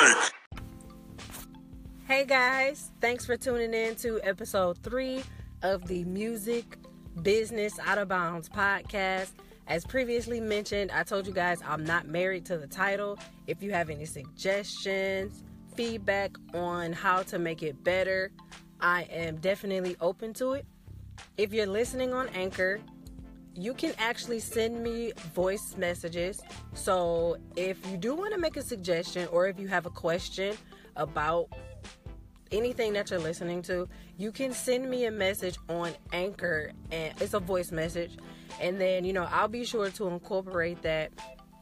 Hey guys, thanks for tuning in to episode 3 of the Music Business Out of Bounds podcast. As previously mentioned, I told you guys I'm not married to the title. If you have any suggestions, feedback on how to make it better, I am definitely open to it. If you're listening on Anchor, you can actually send me voice messages. So if you do want to make a suggestion or if you have a question about anything that you're listening to, you can send me a message on Anchor, and it's a voice message. And then, I'll be sure to incorporate that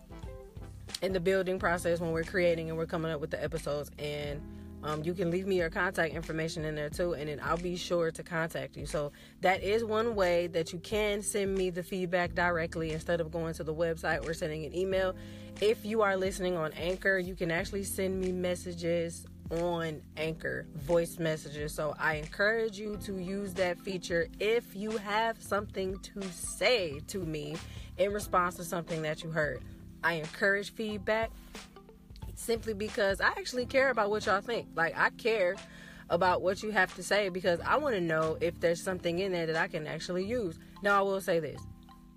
in the building process when we're creating and we're coming up with the episodes. And you can leave me your contact information in there too, and then I'll be sure to contact you. So that is one way that you can send me the feedback directly instead of going to the website or sending an email. If you are listening on Anchor, you can actually send me messages on Anchor, voice messages. So I encourage you to use that feature if you have something to say to me in response to something that you heard. I encourage feedback simply because I actually care about what y'all think. Like, I care about what you have to say because I want to know if there's something in there that I can actually use. Now, I will say this.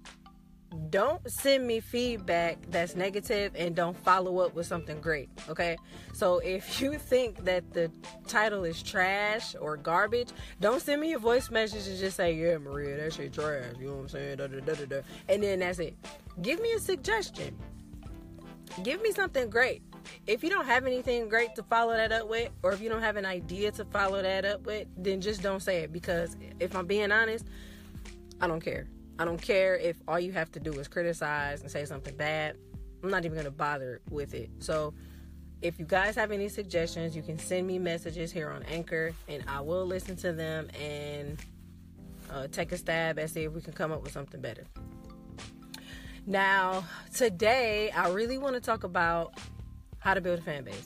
Don't send me feedback that's negative and don't follow up with something great, okay? So if you think that the title is trash or garbage, don't send me a voice message and just say, yeah, Maria, that shit trash, you know what I'm saying, da-da-da-da-da, and then that's it. Give me a suggestion. Give me something great. If you don't have anything great to follow that up with, or if you don't have an idea to follow that up with, then just don't say it, because if I'm being honest, I don't care. I don't care if all you have to do is criticize and say something bad. I'm not even going to bother with it. So if you guys have any suggestions, you can send me messages here on Anchor, and I will listen to them and take a stab and see if we can come up with something better. Now, today, I really want to talk about how to build a fan base.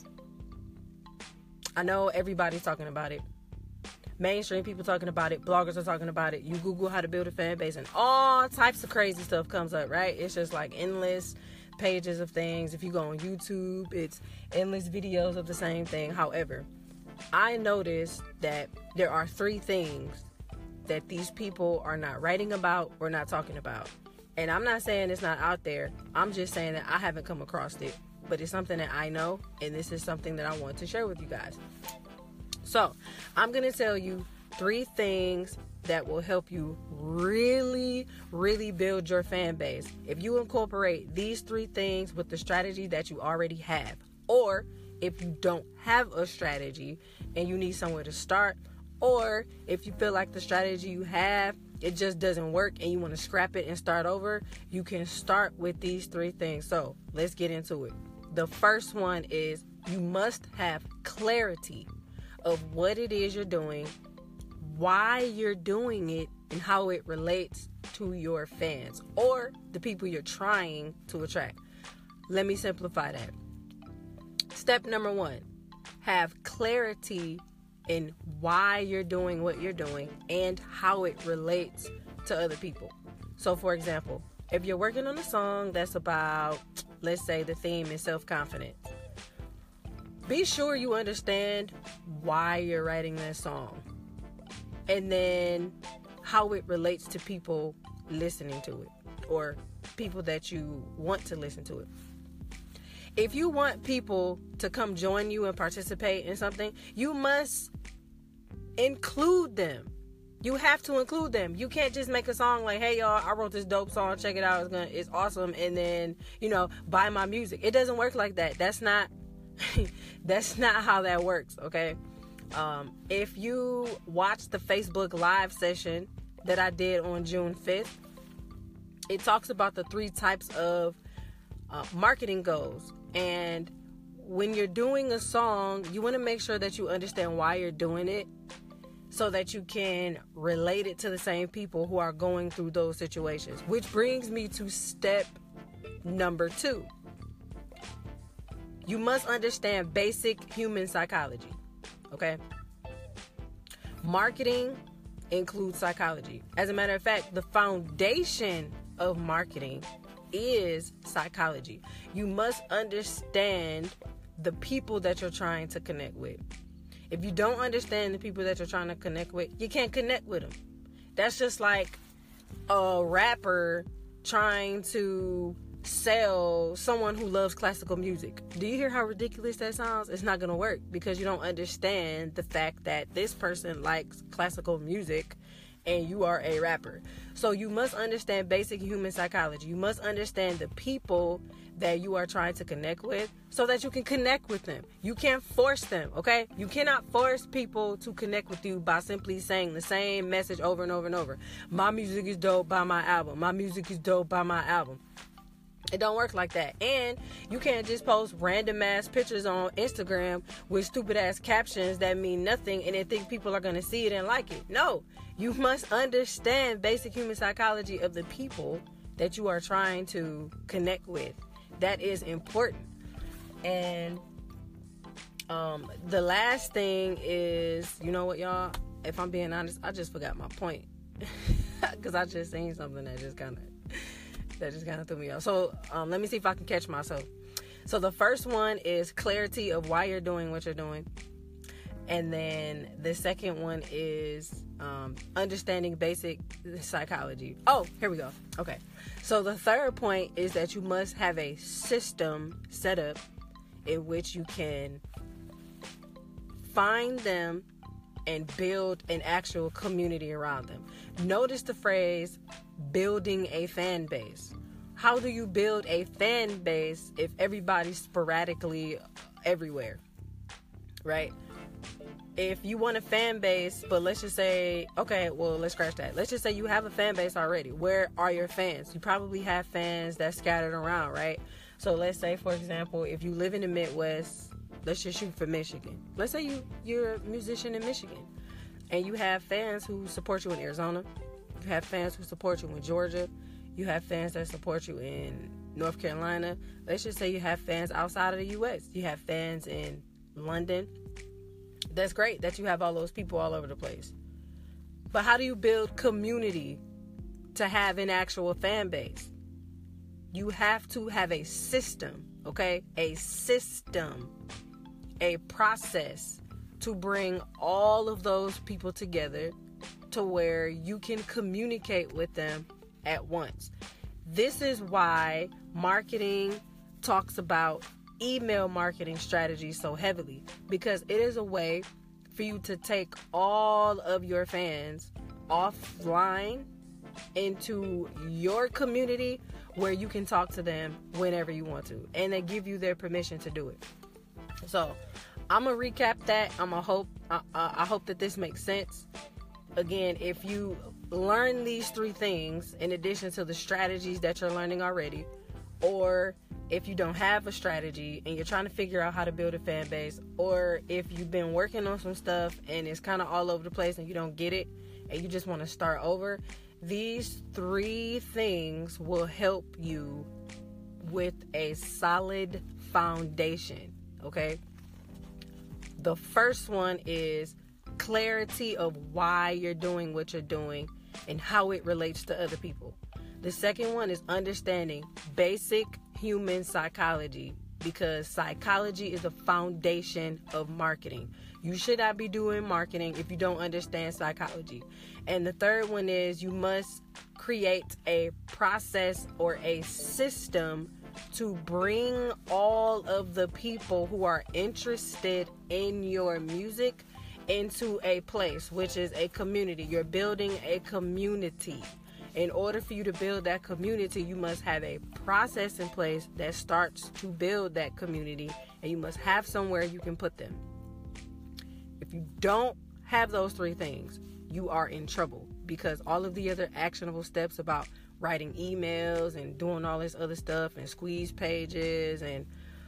I know everybody's talking about it. Mainstream people talking about it. Bloggers are talking about it. You Google how to build a fan base and all types of crazy stuff comes up, right? It's just like endless pages of things. If you go on YouTube, it's endless videos of the same thing. However, I noticed that there are 3 things that these people are not writing about or not talking about. And I'm not saying it's not out there. I'm just saying that I haven't come across it. But it's something that I know, and this is something that I want to share with you guys. So, I'm going to tell you 3 things that will help you really, really build your fan base. If you incorporate these 3 things with the strategy that you already have, or if you don't have a strategy and you need somewhere to start, or if you feel like the strategy you have, it just doesn't work and you want to scrap it and start over, you can start with these 3 things. So, let's get into it. The first one is you must have clarity of what it is you're doing, why you're doing it, and how it relates to your fans or the people you're trying to attract. Let me simplify that. Step number 1, have clarity in why you're doing what you're doing and how it relates to other people. So, for example, if you're working on a song that's about, let's say the theme is self-confidence, be sure you understand why you're writing that song and then how it relates to people listening to it or people that you want to listen to it. If you want people to come join you and participate in something, you must include them. You have to include them. You can't just make a song like, hey y'all, I wrote this dope song, check it out, it's awesome, and then, buy my music. It doesn't work like that. That's not how that works, okay? If you watch the Facebook Live session that I did on June 5th, it talks about the 3 types of marketing goals. And when you're doing a song, you want to make sure that you understand why you're doing it so that you can relate it to the same people who are going through those situations. Which brings me to step number 2. You must understand basic human psychology, okay? Marketing includes psychology. As a matter of fact, the foundation of marketing is psychology. You must understand the people that you're trying to connect with. If you don't understand the people that you're trying to connect with, you can't connect with them. That's just like a rapper trying to sell someone who loves classical music. Do you hear how ridiculous that sounds? It's not going to work because you don't understand the fact that this person likes classical music and you are a rapper. So you must understand basic human psychology. You must understand the people that you are trying to connect with so that you can connect with them. You can't force them, okay? You cannot force people to connect with you by simply saying the same message over and over and over. My music is dope, buy my album. My music is dope, buy my album. It don't work like that. And you can't just post random ass pictures on Instagram with stupid ass captions that mean nothing and then think people are going to see it and like it. No, you must understand basic human psychology of the people that you are trying to connect with. That is important. And the last thing is, you know what, y'all? If I'm being honest, I just forgot my point because I just seen something that just kind of threw me off. So let me see if I can catch myself. So the first one is clarity of why you're doing what you're doing. And then the second one is understanding basic psychology. Oh, here we go. Okay. So the third point is that you must have a system set up in which you can find them and build an actual community around them. Notice the phrase building a fan base. How do you build a fan base if everybody's sporadically everywhere, right? If you want a fan base, but let's just say, okay, well, let's scratch that. Let's just say you have a fan base already. Where are your fans? You probably have fans that's scattered around, right? So let's say, for example, if you live in the Midwest, let's just shoot for Michigan. Let's say you're a musician in Michigan and you have fans who support you in Arizona. You have fans who support you in Georgia. You have fans that support you in North Carolina. Let's just say you have fans outside of the U.S. You have fans in London. That's great that you have all those people all over the place. But how do you build community to have an actual fan base? You have to have a system, okay? A system, a process to bring all of those people together to where you can communicate with them at once. This is why marketing talks about email marketing strategies so heavily, because it is a way for you to take all of your fans offline into your community where you can talk to them whenever you want to, and they give you their permission to do it. So I'm gonna recap that. I hope that this makes sense. Again, if you learn these three things in addition to the strategies that you're learning already, or if you don't have a strategy and you're trying to figure out how to build a fan base, or if you've been working on some stuff and it's kind of all over the place and you don't get it and you just want to start over, these three things will help you with a solid foundation, okay? The first one is clarity of why you're doing what you're doing and how it relates to other people. The second one is understanding basic human psychology, because psychology is the foundation of marketing. You should not be doing marketing if you don't understand psychology. And the third one is you must create a process or a system to bring all of the people who are interested in your music into a place, which is a community. You're building a community. In order for you to build that community, you must have a process in place that starts to build that community, and you must have somewhere you can put them. If you don't have those three things, you are in trouble, because all of the other actionable steps about writing emails and doing all this other stuff and squeeze pages and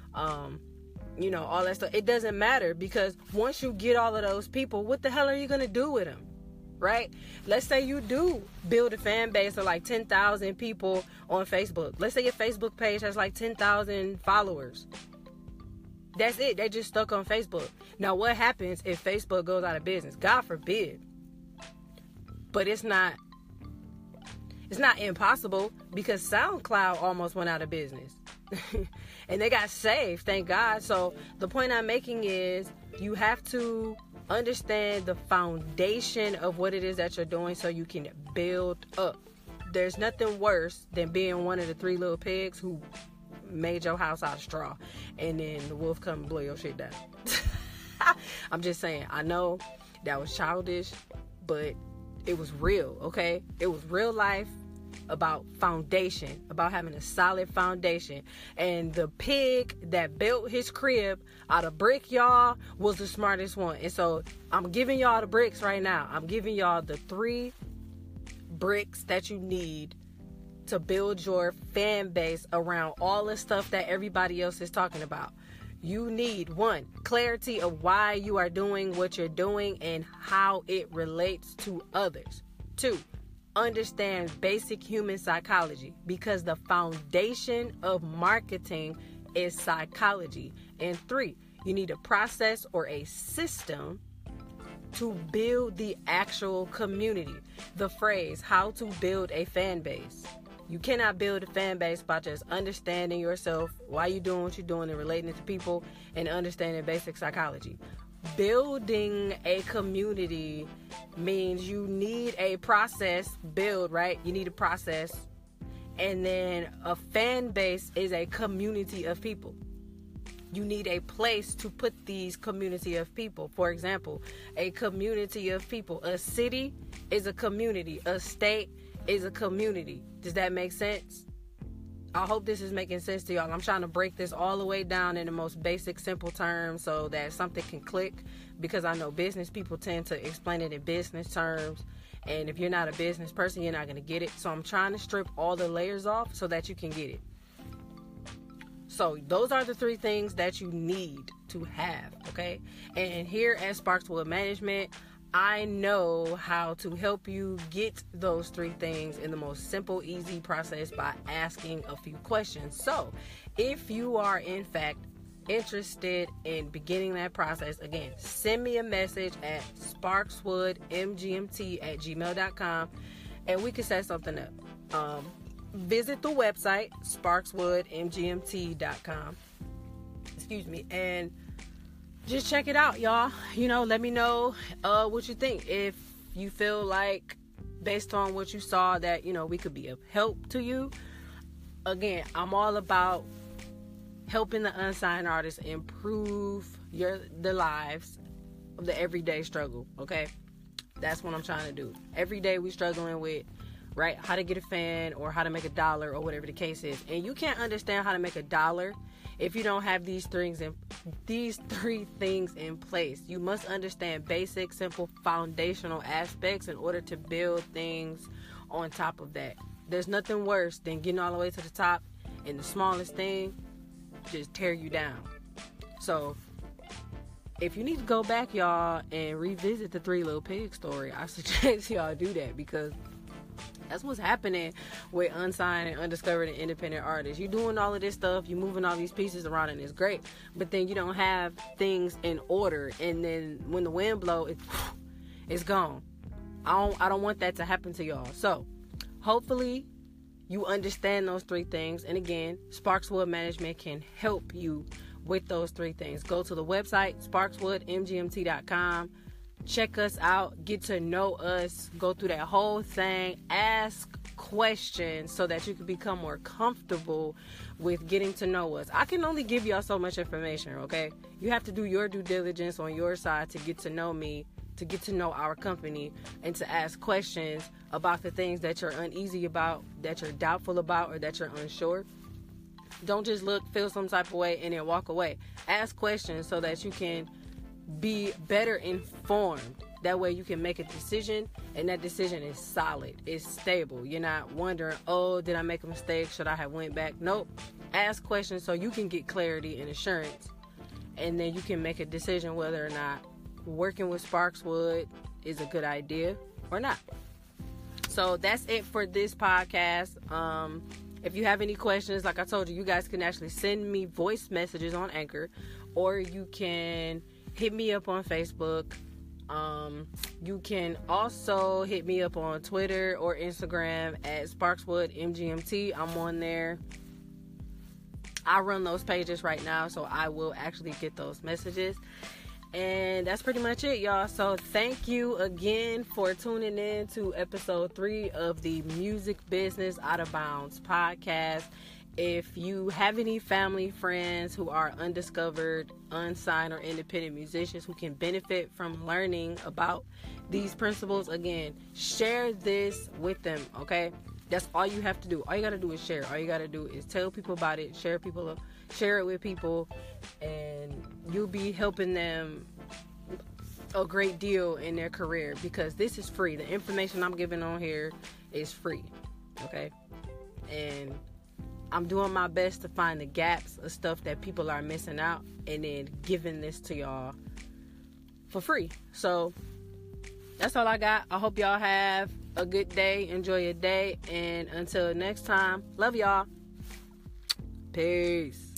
all that stuff, it doesn't matter, because once you get all of those people, what the hell are you going to do with them? Right? Let's say you do build a fan base of like 10,000 people on Facebook. Let's say your Facebook page has like 10,000 followers. That's it. They just stuck on Facebook. Now, what happens if Facebook goes out of business? God forbid. But it's not impossible, because SoundCloud almost went out of business. And they got saved, thank God. So the point I'm making is you have to understand the foundation of what it is that you're doing so you can build up. There's nothing worse than being one of the 3 little pigs who made your house out of straw and then the wolf come and blow your shit down. I'm just saying, I know that was childish, but it was real, okay? It was real life about foundation, about having a solid foundation. And the pig that built his crib out of brick, y'all, was the smartest one. And so I'm giving y'all the bricks right now. I'm giving y'all the 3 bricks that you need to build your fan base around all the stuff that everybody else is talking about. You need 1, clarity of why you are doing what you're doing and how it relates to others. 2, understand basic human psychology, because the foundation of marketing is psychology. And 3, you need a process or a system to build the actual community. The phrase, how to build a fan base. You cannot build a fan base by just understanding yourself, why you're doing what you're doing, and relating it to people, and understanding basic psychology. Building a community means you need a process. Build, right? You need a process. And then a fan base is a community of people. You need a place to put these community of people. For example, a community of people. A city is a community. A state is a community. Does that make sense? I hope this is making sense to y'all. I'm trying to break this all the way down in the most basic, simple terms so that something can click, because I know business people tend to explain it in business terms. And if you're not a business person, you're not going to get it. So I'm trying to strip all the layers off so that you can get it. So those are the 3 things that you need to have, okay? And here at Sparkswood Management, I know how to help you get those 3 things in the most simple, easy process by asking a few questions. So if you are, in fact, interested in beginning that process, again, send me a message at sparkswoodmgmt@gmail.com and we can set something up. Visit the website, sparkswoodmgmt.com. Excuse me. And just check it out, y'all. Let me know what you think. If you feel like, based on what you saw, that, we could be of help to you. Again, I'm all about helping the unsigned artists improve the lives of the everyday struggle, okay? That's what I'm trying to do. Every day we struggling with, right, how to get a fan or how to make $1 or whatever the case is. And you can't understand how to make $1 if you don't have these 3 things in place. You must understand basic, simple, foundational aspects in order to build things on top of that. There's nothing worse than getting all the way to the top and the smallest thing just tear you down. So if you need to go back, y'all, and revisit the 3 Little Pigs story, I suggest y'all do that, because that's what's happening with unsigned and undiscovered and independent artists. You're doing all of this stuff, you're moving all these pieces around, and it's great, but then you don't have things in order, and then when the wind blows, it's gone. I don't want that to happen to y'all. So hopefully you understand those 3 things. And again, Sparkswood Management can help you with those 3 things. Go to the website, sparkswoodmgmt.com. Check us out, get to know us, go through that whole thing, ask questions so that you can become more comfortable with getting to know us. I can only give y'all so much information, okay? You have to do your due diligence on your side to get to know me, to get to know our company, and to ask questions about the things that you're uneasy about, that you're doubtful about, or that you're unsure. Don't just look, feel some type of way, and then walk away. Ask questions so that you can be better informed. That way you can make a decision, and that decision is solid, it's stable. You're not wondering, oh, did I make a mistake? Should I have went back? Nope. Ask questions so you can get clarity and assurance, and then you can make a decision whether or not working with Sparkswood is a good idea or not. So that's it for this podcast. If you have any questions, like I told you, you guys can actually send me voice messages on Anchor, or you can hit me up on Facebook. You can also hit me up on Twitter or Instagram at SparkswoodMGMT. I'm on there I run those pages right now, so I will actually get those messages. And that's pretty much it, y'all. So thank you again for tuning in to episode 3 of the Music Business Out of Bounds podcast. If you have any family, friends who are undiscovered, unsigned, or independent musicians who can benefit from learning about these principles, again, share this with them, okay? That's all you have to do. All you got to do is share. All you got to do is tell people about it, share it with people, and you'll be helping them a great deal in their career, because this is free. The information I'm giving on here is free, okay? And I'm doing my best to find the gaps of stuff that people are missing out, and then giving this to y'all for free. So that's all I got. I hope y'all have a good day. Enjoy your day. And until next time, love y'all. Peace.